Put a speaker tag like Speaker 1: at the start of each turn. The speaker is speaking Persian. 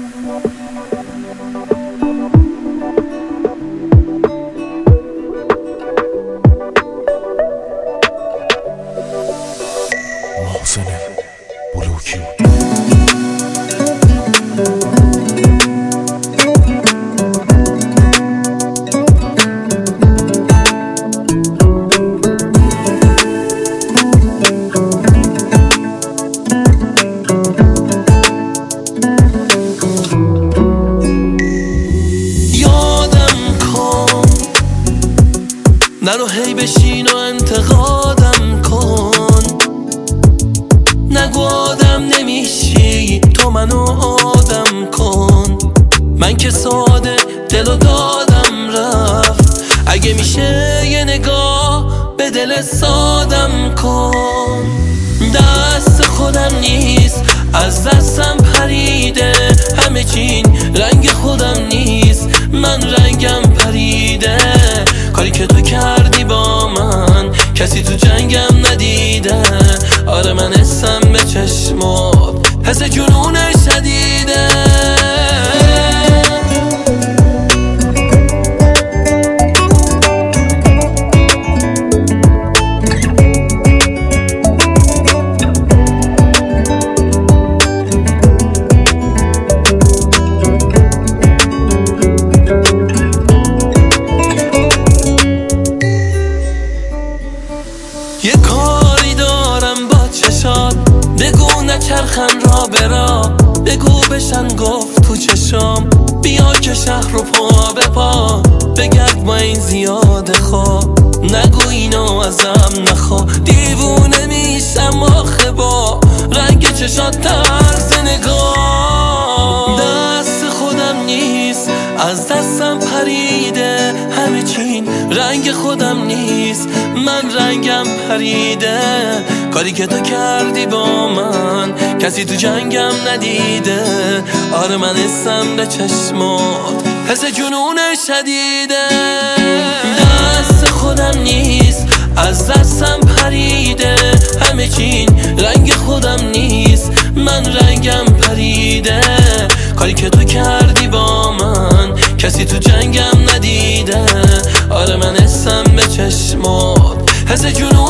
Speaker 1: محسن بلوکی.
Speaker 2: نرو هی بشین و انتقادم کن، نگو آدم نمیشی تو منو آدم کن. من که ساده دلو دادم رفت، اگه میشه یه نگاه به دل سادم کن. دست خودم نیست از دستم پریده، همه چین رنگ خودم نیست من رنگم پریده. کاری که تو کردی با من کسی تو جنگم ندیده. آره من حسم به چشمات حس جنون شدیده. یه کاری دارم با چشات، بگو نچرخن را برا، بگو بشن گفت تو چشام. بیا که شهر رو پا به پا بگرد با این زیاده خواه. نگو اینو ازم نخوا، دیوونه میشم آخه با رنگ چشات طرز نگاه. دست خودم نیست از دستم پریده، همه چین رنگ خودم نیست من رنگم پریده. کاری که تو کردی با من کسی تو جنگم ندیده. آره من حسم به چشمات حس جنون شدیده. دست خودم نیست از دستم پریده، همه چین رنگ خودم نیست من رنگم پریده. کاری که تو کردی با من کسی تو جنگم ندیده. آره من حسم به چشمات حس جنون